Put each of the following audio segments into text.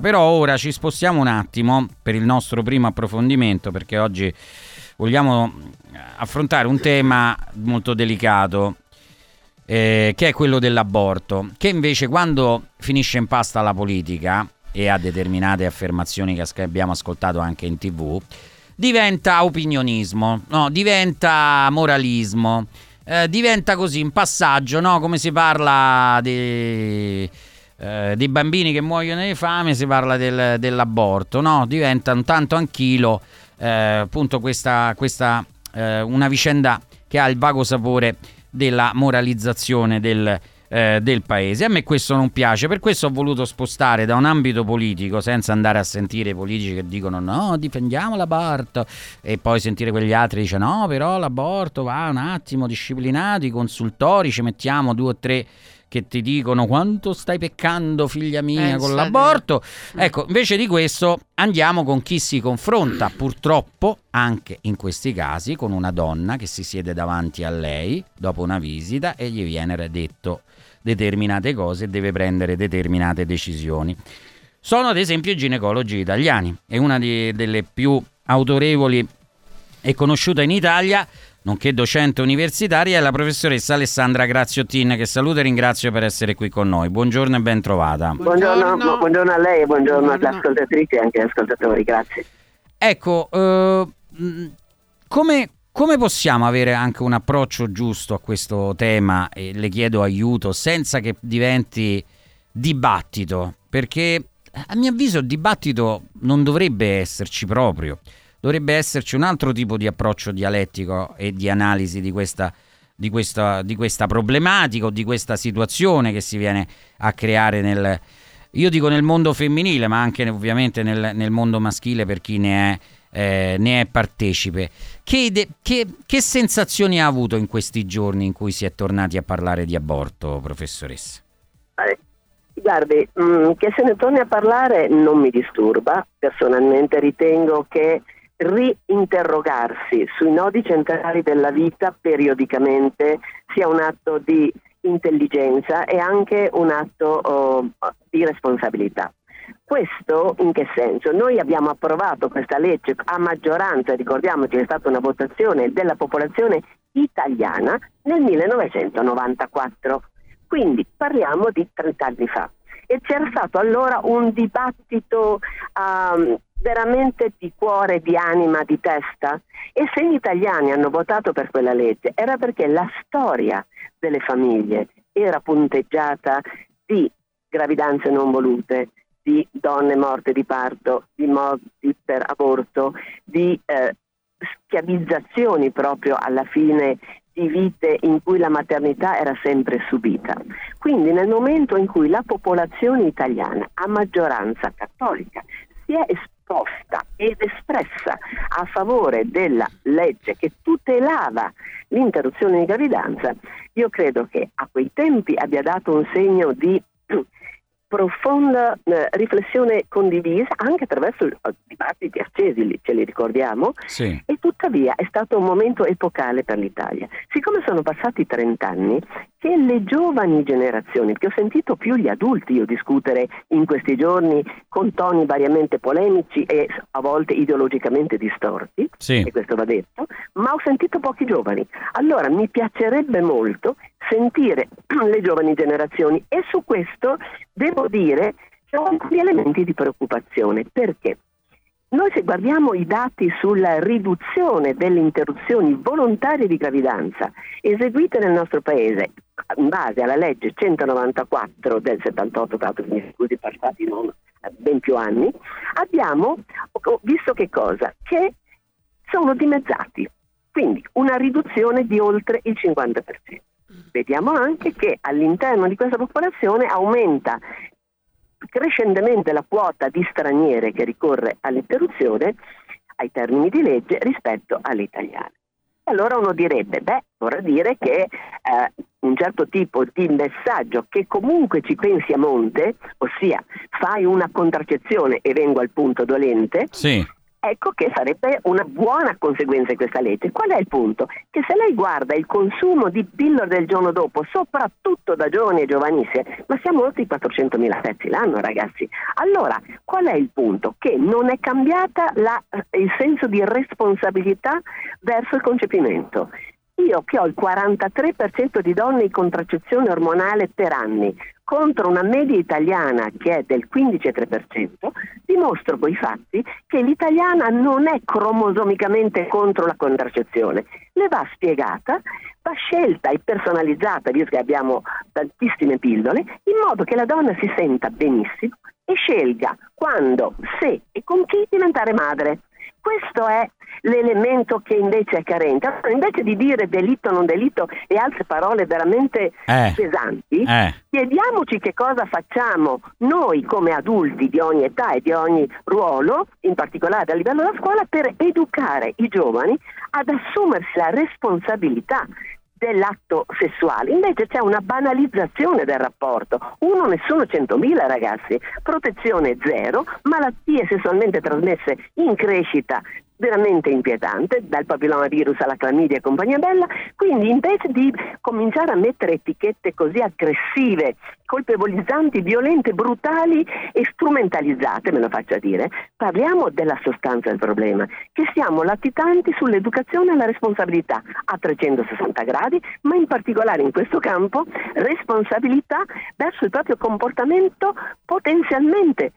però ora ci spostiamo un attimo per il nostro primo approfondimento, perché oggi vogliamo affrontare un tema molto delicato, che è quello dell'aborto, che invece quando finisce in pasta la politica e a determinate affermazioni che abbiamo ascoltato anche in TV, diventa opinionismo, no? Diventa moralismo, diventa così un passaggio, no? Come si parla dei bambini che muoiono di fame, si parla dell'aborto, no? Diventa un tanto anch'ilo, appunto questa una vicenda che ha il vago sapore della moralizzazione del paese. A me questo non piace, per questo ho voluto spostare da un ambito politico, senza andare a sentire i politici che dicono no, difendiamo l'aborto, e poi sentire quegli altri che dicono no, però l'aborto va un attimo disciplinato, i consultori ci mettiamo 2 o 3 che ti dicono quanto stai peccando figlia mia con l'aborto. Ecco, invece di questo andiamo con chi si confronta purtroppo anche in questi casi con una donna che si siede davanti a lei dopo una visita e gli viene detto determinate cose e deve prendere determinate decisioni. Sono ad esempio i ginecologi italiani, è una delle più autorevoli e conosciuta in Italia, nonché docente universitaria, è la professoressa Alessandra Graziottin, che saluto e ringrazio per essere qui con noi. Buongiorno e ben trovata. Buongiorno a lei e buongiorno alle ascoltatrici e anche agli ascoltatori, grazie. Ecco, come possiamo avere anche un approccio giusto a questo tema, e le chiedo aiuto, senza che diventi dibattito? Perché a mio avviso il dibattito non dovrebbe esserci proprio. Dovrebbe esserci un altro tipo di approccio dialettico e di analisi di questa problematica o di questa situazione che si viene a creare nel mondo femminile, ma anche ovviamente nel mondo maschile per chi ne è partecipe. Che sensazioni ha avuto in questi giorni in cui si è tornati a parlare di aborto, professoressa? Guardi, che se ne torni a parlare non mi disturba. Personalmente ritengo che reinterrogarsi sui nodi centrali della vita periodicamente sia un atto di intelligenza e anche un atto di responsabilità. Questo in che senso? Noi abbiamo approvato questa legge a maggioranza, ricordiamoci che è stata una votazione della popolazione italiana nel 1994, quindi parliamo di 30 anni fa, e c'era stato allora un dibattito veramente di cuore, di anima, di testa, e se gli italiani hanno votato per quella legge era perché la storia delle famiglie era punteggiata di gravidanze non volute, di donne morte di parto, di morti per aborto, di schiavizzazioni proprio alla fine, di vite in cui la maternità era sempre subita. Quindi nel momento in cui la popolazione italiana a maggioranza cattolica si è esposta ed espressa a favore della legge che tutelava l'interruzione di gravidanza, io credo che a quei tempi abbia dato un segno di profonda riflessione condivisa anche attraverso dibattiti accesi, ce li ricordiamo, sì. E tuttavia è stato un momento epocale per l'Italia. Siccome sono passati 30 anni, che le giovani generazioni, perché ho sentito più gli adulti io discutere in questi giorni con toni variamente polemici e a volte ideologicamente distorti, sì. E questo va detto, ma ho sentito pochi giovani. Allora mi piacerebbe molto sentire le giovani generazioni, e su questo devo dire che ho alcuni elementi di preoccupazione. Perché? Noi se guardiamo i dati sulla riduzione delle interruzioni volontarie di gravidanza eseguite nel nostro paese in base alla legge 194 del 78, scusi, passati non ben più anni, abbiamo visto che cosa? Che sono dimezzati, quindi una riduzione di oltre il 50%. Vediamo anche che all'interno di questa popolazione aumenta crescentemente la quota di straniere che ricorre all'interruzione ai termini di legge rispetto alle italiane. Allora uno direbbe, vorrà dire che un certo tipo di messaggio che comunque ci pensi a monte, ossia fai una contraccezione e vengo al punto dolente, sì. Ecco che sarebbe una buona conseguenza di questa legge. Qual è il punto? Che se lei guarda il consumo di pillole del giorno dopo, soprattutto da giovani e giovanissime, ma siamo oltre i 400.000 pezzi l'anno, ragazzi. Allora, qual è il punto? Che non è cambiata il senso di responsabilità verso il concepimento. Io che ho il 43% di donne in contraccezione ormonale per anni, contro una media italiana che è del 15,3%, dimostro coi fatti che l'italiana non è cromosomicamente contro la contraccezione. Le va spiegata, va scelta e personalizzata, visto che abbiamo tantissime pillole, in modo che la donna si senta benissimo e scelga quando, se e con chi diventare madre. Questo è l'elemento che invece è carente. Allora, invece di dire delitto non delitto e altre parole veramente pesanti, chiediamoci che cosa facciamo noi come adulti di ogni età e di ogni ruolo, in particolare a livello della scuola, per educare i giovani ad assumersi la responsabilità dell'atto sessuale. Invece c'è una banalizzazione del rapporto. Uno, nessuno, 100.000 ragazzi, protezione zero, malattie sessualmente trasmesse in crescita veramente inquietante, dal papillomavirus alla clamidia e compagnia bella. Quindi invece di cominciare a mettere etichette così aggressive, colpevolizzanti, violente, brutali e strumentalizzate, me lo faccia dire, parliamo della sostanza del problema, che siamo latitanti sull'educazione e la responsabilità a 360 gradi, ma in particolare in questo campo responsabilità verso il proprio comportamento potenzialmente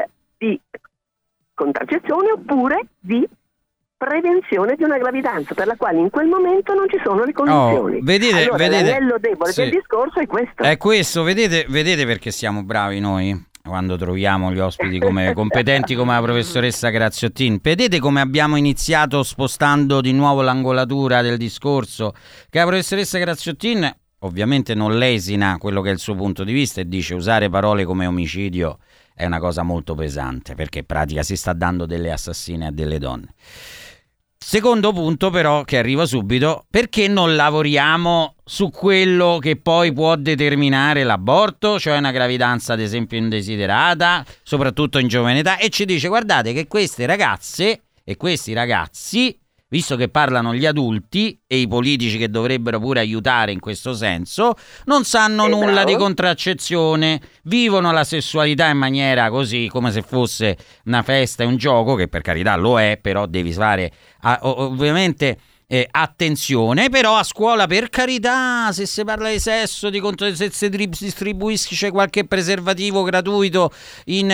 di contraccezione oppure di prevenzione di una gravidanza per la quale in quel momento non ci sono le condizioni. Vedete, l'anello debole del discorso è questo. È questo, vedete perché siamo bravi noi quando troviamo gli ospiti come competenti come la professoressa Graziottin. Vedete come abbiamo iniziato spostando di nuovo l'angolatura del discorso, che la professoressa Graziottin ovviamente non lesina quello che è il suo punto di vista e dice usare parole come omicidio è una cosa molto pesante, perché in pratica si sta dando delle assassine a delle donne. Secondo punto però che arriva subito: perché non lavoriamo su quello che poi può determinare l'aborto, cioè una gravidanza ad esempio indesiderata, soprattutto in giovane età, e ci dice guardate che queste ragazze e questi ragazzi, visto che parlano gli adulti e i politici che dovrebbero pure aiutare in questo senso, non sanno nulla di contraccezione, vivono la sessualità in maniera così come se fosse una festa e un gioco, che per carità lo è, però devi fare ovviamente attenzione. Però a scuola, per carità, se si parla di sesso, se si distribuisce qualche preservativo gratuito in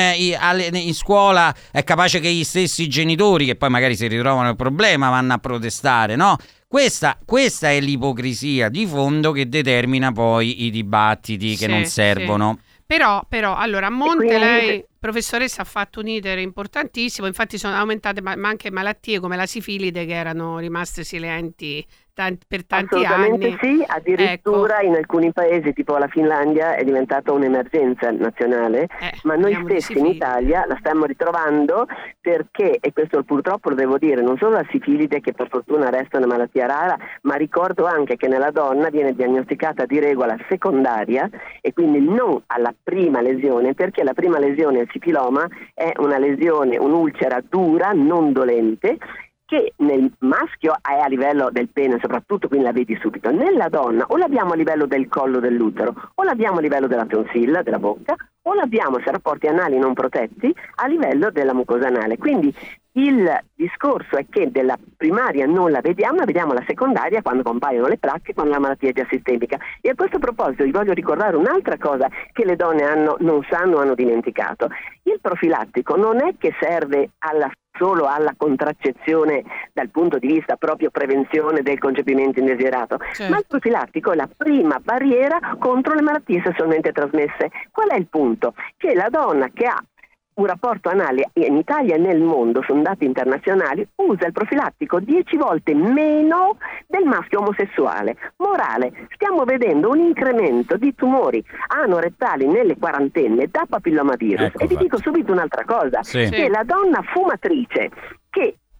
scuola, è capace che gli stessi genitori, che poi magari si ritrovano il problema, vanno a protestare, no? Questa è l'ipocrisia di fondo che determina poi i dibattiti che non servono. Sì. Però, allora, a monte lei, professoressa, ha fatto un iter importantissimo, infatti sono aumentate ma anche malattie come la sifilide che erano rimaste silenti per tanti anni. Assolutamente sì, addirittura in alcuni paesi tipo la Finlandia è diventata un'emergenza nazionale, ma noi stessi in Italia la stiamo ritrovando perché, e questo purtroppo lo devo dire, non solo la sifilide, che per fortuna resta una malattia rara, ma ricordo anche che nella donna viene diagnosticata di regola secondaria e quindi non alla prima lesione, perché la prima lesione, il sifiloma, è una lesione, un'ulcera dura, non dolente, che nel maschio è a livello del pene soprattutto, quindi la vedi subito. Nella donna o l'abbiamo a livello del collo dell'utero, o l'abbiamo a livello della tonsilla, della bocca, o l'abbiamo, se rapporti anali non protetti, a livello della mucosa anale. Quindi il discorso è che della primaria non la vediamo la secondaria quando compaiono le placche, quando la malattia è già sistemica. E a questo proposito vi voglio ricordare un'altra cosa che le donne non sanno, hanno dimenticato. Il profilattico non è che serve solo alla contraccezione dal punto di vista proprio prevenzione del concepimento indesiderato, ma il profilattico è la prima barriera contro le malattie sessualmente trasmesse. Qual è il punto? Che la donna che ha un rapporto anale in Italia e nel mondo, sono dati internazionali, usa il profilattico 10 volte meno del maschio omosessuale. Morale, stiamo vedendo un incremento di tumori anorettali nelle quarantenne da papillomavirus. E vi dico subito un'altra cosa, che la donna fumatrice che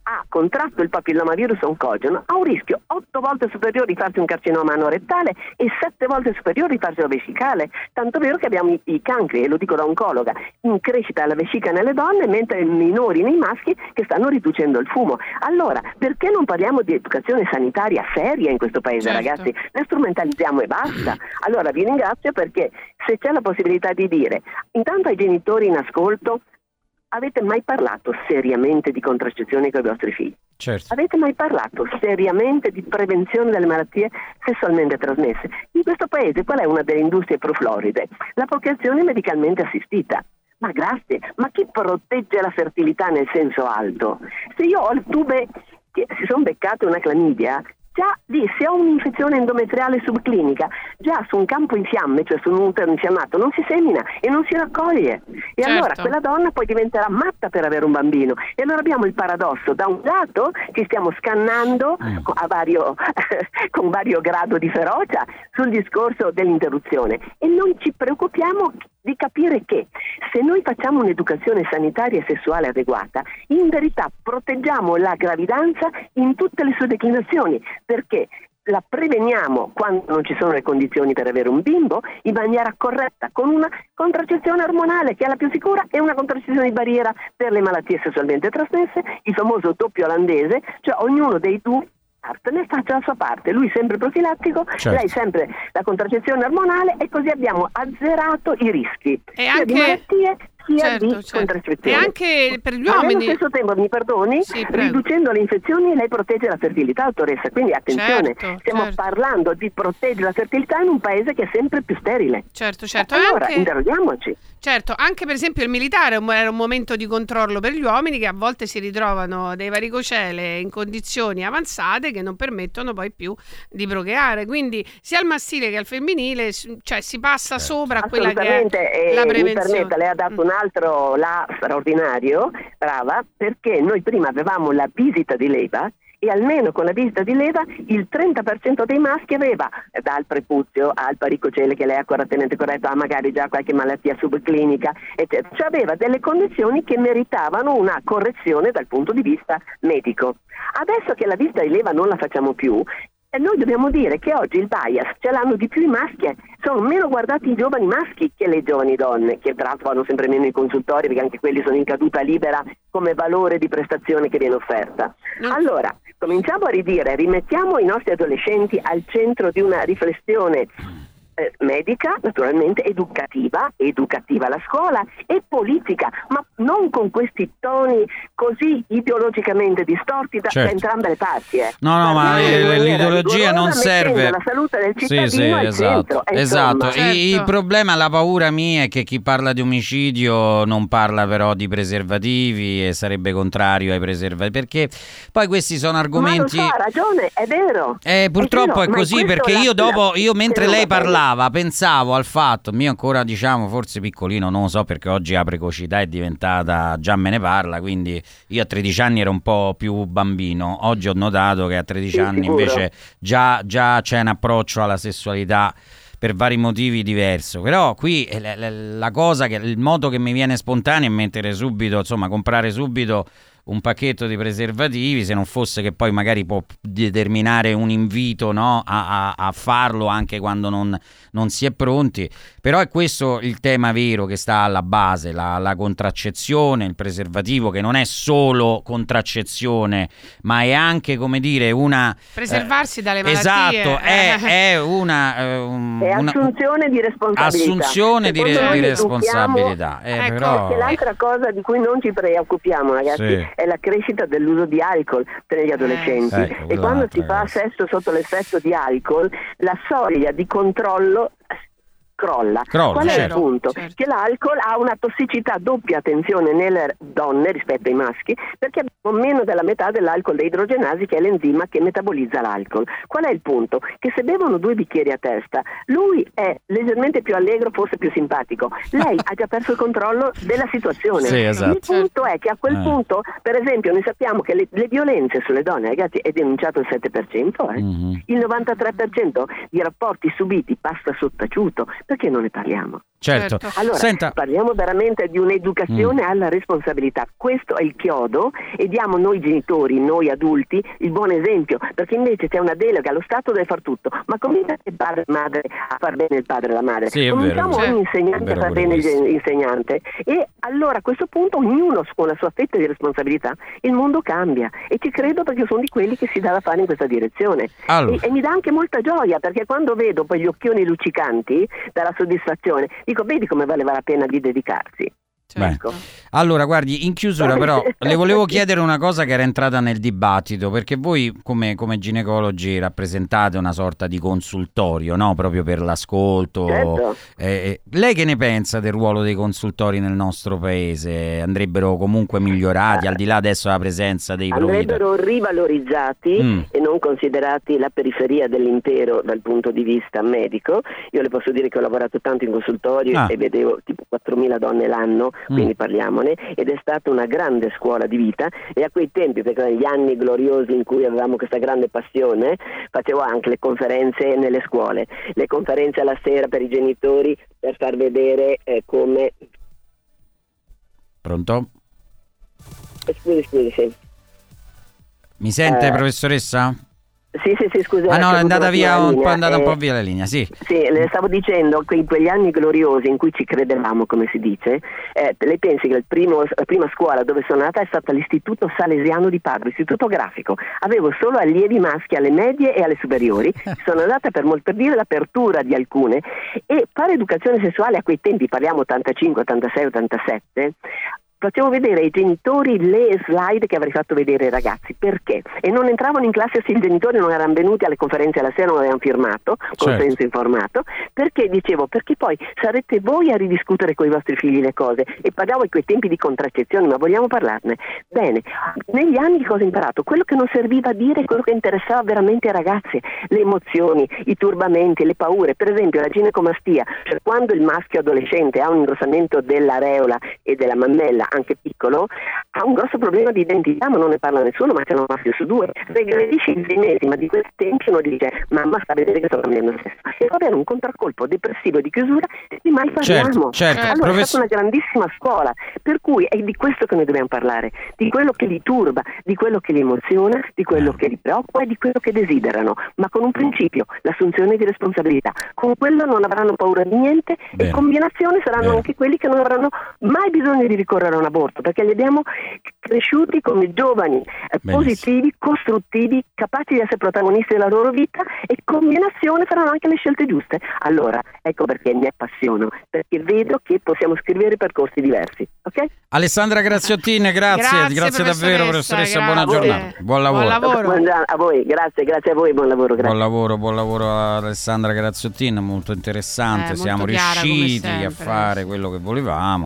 ha contratto il papillomavirus oncogeno ha un rischio 8 volte superiore di farsi un carcinoma anorettale e 7 volte superiore di farsi la vescicale, tanto vero che abbiamo i cancri, e lo dico da oncologa, in crescita alla vescica nelle donne, mentre minori nei maschi che stanno riducendo il fumo. Allora, perché non parliamo di educazione sanitaria seria in questo paese, certo. ragazzi? La strumentalizziamo e basta. Allora vi ringrazio, perché se c'è la possibilità di dire, intanto ai genitori in ascolto, avete mai parlato seriamente di contraccezione con i vostri figli? Certo. Avete mai parlato seriamente di prevenzione delle malattie sessualmente trasmesse? In questo paese qual è una delle industrie profloride? La procreazione medicalmente assistita. Ma grazie, ma chi protegge la fertilità nel senso alto? Se io ho il tube che si sono beccate una clamidia, già lì, se ho un'infezione endometriale subclinica, già su un campo in fiamme, cioè su un utero infiammato, non si semina e non si raccoglie. E certo. allora quella donna poi diventerà matta per avere un bambino. E allora abbiamo il paradosso: da un lato ci stiamo scannando con vario grado di ferocia sul discorso dell'interruzione, e non ci preoccupiamo di capire che se noi facciamo un'educazione sanitaria e sessuale adeguata, in verità proteggiamo la gravidanza in tutte le sue declinazioni, perché la preveniamo quando non ci sono le condizioni per avere un bimbo in maniera corretta, con una contraccezione ormonale che è la più sicura e una contraccezione di barriera per le malattie sessualmente trasmesse, il famoso doppio olandese, cioè ognuno dei due partner faccia la sua parte, lui sempre profilattico, certo. lei sempre la contraccezione ormonale, e così abbiamo azzerato i rischi sia di malattie sia di contraccezione. E anche per gli ma uomini. allo stesso tempo, mi perdoni, sì, riducendo le infezioni lei protegge la fertilità, dottoressa, quindi attenzione, stiamo parlando di proteggere la fertilità in un paese che è sempre più sterile. Certo. Allora anche... interroghiamoci. Certo, anche per esempio il militare era un momento di controllo per gli uomini, che a volte si ritrovano dei varicocele in condizioni avanzate che non permettono poi più di procreare, quindi sia al maschile che al femminile, cioè si passa sopra a quella che è la prevenzione. Mi permetta, lei ha dato un altro là straordinario, brava, perché noi prima avevamo la visita di leva, e almeno con la visita di leva il 30% dei maschi aveva, dal prepuzio al varicocele che lei ha correttamente corretto, a magari già qualche malattia subclinica, eccetera. Cioè aveva delle condizioni che meritavano una correzione dal punto di vista medico. Adesso che la visita di leva non la facciamo più, noi dobbiamo dire che oggi il bias ce l'hanno di più i maschi, sono meno guardati i giovani maschi che le giovani donne, che tra l'altro vanno sempre meno in consultori, perché anche quelli sono in caduta libera come valore di prestazione che viene offerta. Allora, cominciamo a rimettiamo i nostri adolescenti al centro di una riflessione medica, naturalmente educativa la scuola, e politica, ma non con questi toni così ideologicamente distorti da entrambe le parti. No, ma l'ideologia non serve. La salute del cittadino al centro. Esatto. Certo. Il problema, la paura mia è che chi parla di omicidio non parla però di preservativi e sarebbe contrario ai preservativi, perché poi questi sono argomenti. Ma lo so, ha ragione, è vero. Purtroppo è così, perché io mentre lei parlava pensavo al fatto, mio ancora forse piccolino, non lo so, perché oggi la precocità è diventata, già me ne parla, quindi io a 13 anni ero un po' più bambino, oggi ho notato che a 13 anni sicuro. Invece già c'è un approccio alla sessualità per vari motivi diverso, però qui la cosa, che il modo che mi viene spontaneo è mettere subito, insomma, comprare subito un pacchetto di preservativi, se non fosse che poi magari può determinare un invito, no, a farlo anche quando non si è pronti. Però è questo il tema vero che sta alla base, la contraccezione, il preservativo, che non è solo contraccezione, ma è anche, come dire, una preservarsi dalle malattie. Esatto, è una assunzione di responsabilità. Assunzione di responsabilità. Ecco, però che l'altra cosa di cui non ci preoccupiamo, ragazzi, è la crescita dell'uso di alcol tra gli adolescenti. E quando si fa sesso sotto l'effetto di alcol, la soglia di controllo crolla. Qual è il punto? Che l'alcol ha una tossicità doppia, attenzione, nelle donne rispetto ai maschi, perché abbiamo meno della metà dell'alcol deidrogenasi, che è l'enzima che metabolizza l'alcol. Qual è il punto? Che se bevono 2 bicchieri a testa, lui è leggermente più allegro, forse più simpatico, lei ha già perso il controllo della situazione. Sì, esatto. Il punto è che a quel punto, per esempio, noi sappiamo che le violenze sulle donne, ragazzi, è denunciato il 7%, il 93% di rapporti subiti passa sottaciuto. Perché non ne parliamo? Certo. Allora, Senta, parliamo veramente di un'educazione alla responsabilità. Questo è il chiodo e diamo noi genitori, noi adulti, il buon esempio, perché invece c'è una delega, lo Stato deve far tutto, ma comincia il padre e madre a far bene il padre e la madre. Sì, è Cominciamo vero, ogni insegnante a far bene l'insegnante e allora a questo punto ognuno con la sua fetta di responsabilità il mondo cambia e ci credo perché sono di quelli che si dà da fare in questa direzione. Allora. E mi dà anche molta gioia perché quando vedo poi gli occhioni luccicanti dalla soddisfazione dico vedi come valeva la pena di dedicarsi. Certo. Allora, guardi, in chiusura però le volevo chiedere una cosa che era entrata nel dibattito, perché voi come ginecologi rappresentate una sorta di consultorio, no? Proprio per l'ascolto. Certo. Lei che ne pensa del ruolo dei consultori nel nostro paese? Andrebbero comunque migliorati, al di là adesso della presenza dei andrebbero rivalorizzati e non considerati la periferia dell'impero dal punto di vista medico. Io le posso dire che ho lavorato tanto in consultorio e vedevo tipo 4.000 donne l'anno, quindi parliamone, ed è stata una grande scuola di vita e a quei tempi, perché negli anni gloriosi in cui avevamo questa grande passione, facevo anche le conferenze nelle scuole, le conferenze alla sera per i genitori per far vedere come... Pronto? Scusi, sì. Mi sente, professoressa? Sì, scusa. Ah no, è andata via un po' via la linea, sì. Sì, le stavo dicendo che in quegli anni gloriosi in cui ci credevamo, come si dice, lei pensi che la prima scuola dove sono andata è stata l'Istituto Salesiano di Padova, istituto grafico. Avevo solo allievi maschi alle medie e alle superiori. Sono andata per dire l'apertura di alcune e fare educazione sessuale a quei tempi, parliamo 85, 86, 87, facevo vedere ai genitori le slide che avrei fatto vedere ai ragazzi. Perché? E non entravano in classe se i genitori non erano venuti alle conferenze alla sera, non avevano firmato, consenso informato, perché dicevo, perché poi sarete voi a ridiscutere con i vostri figli le cose. E parlavo di quei tempi di contraccezione, ma vogliamo parlarne? Bene, negli anni cosa ho imparato? Quello che non serviva a dire, quello che interessava veramente ai ragazzi, le emozioni, i turbamenti, le paure. Per esempio la ginecomastia, cioè quando il maschio adolescente ha un ingrossamento dell'areola e della mammella, anche piccolo, ha un grosso problema di identità, ma non ne parla nessuno, ma c'è un maschio su due. Regredisce il 6 mesi, ma di quel tempo uno dice mamma sta a vedere che sto cambiando sesso. E va bene un contraccolpo depressivo di chiusura e mai parliamo. Certo. Allora è stata una grandissima scuola, per cui è di questo che noi dobbiamo parlare, di quello che li turba, di quello che li emoziona, di quello che li preoccupa e di quello che desiderano, ma con un principio, l'assunzione di responsabilità. Con quello non avranno paura di niente e combinazione saranno anche quelli che non avranno mai bisogno di ricorrere a un aborto, perché li abbiamo cresciuti come giovani positivi, costruttivi, capaci di essere protagonisti della loro vita e combinazione faranno anche le scelte giuste. Allora, ecco perché mi appassiono, perché vedo che possiamo scrivere percorsi diversi, ok? Alessandra Graziottin, grazie davvero professoressa, buona giornata, buon lavoro. A voi, grazie a voi, buon lavoro. Grazie. Buon lavoro a Alessandra Graziottin, molto interessante, siamo riusciti a fare quello che volevamo.